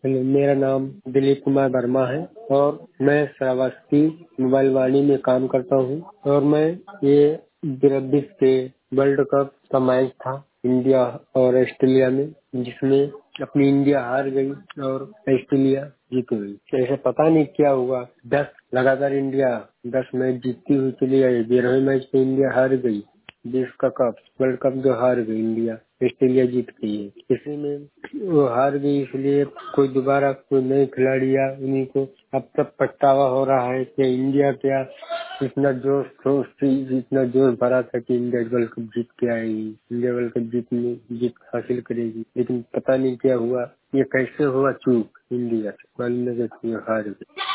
Hello, मेरा नाम दिलीप कुमार वर्मा है और मैं श्रावस्ती मोबाइल वाणी में काम करता हूँ। और मैं ये 2020 के वर्ल्ड कप का मैच था इंडिया और ऑस्ट्रेलिया में, जिसमें अपनी इंडिया हार गई और ऑस्ट्रेलिया जीत गई। ऐसे पता नहीं क्या हुआ, 10 लगातार इंडिया 10 मैच जीतती हुई चली आई। 11वें मैच में इंडिया हार गई। देश का कप वर्ल्ड कप जो हार गई इंडिया, ऑस्ट्रेलिया जीत गई है। इसी में वो हार गई, इसलिए कोई दोबारा कोई नए खिलाड़ी या उन्हीं को अब तक पछतावा हो रहा है कि इंडिया क्या इतना इतना जोश भरा था कि इंडिया वर्ल्ड कप जीत के आएगी, इंडिया वर्ल्ड कप जीत हासिल करेगी। लेकिन पता नहीं क्या हुआ, ये कैसे हुआ चूक इंडिया से, मालूम नहीं कि हार गई।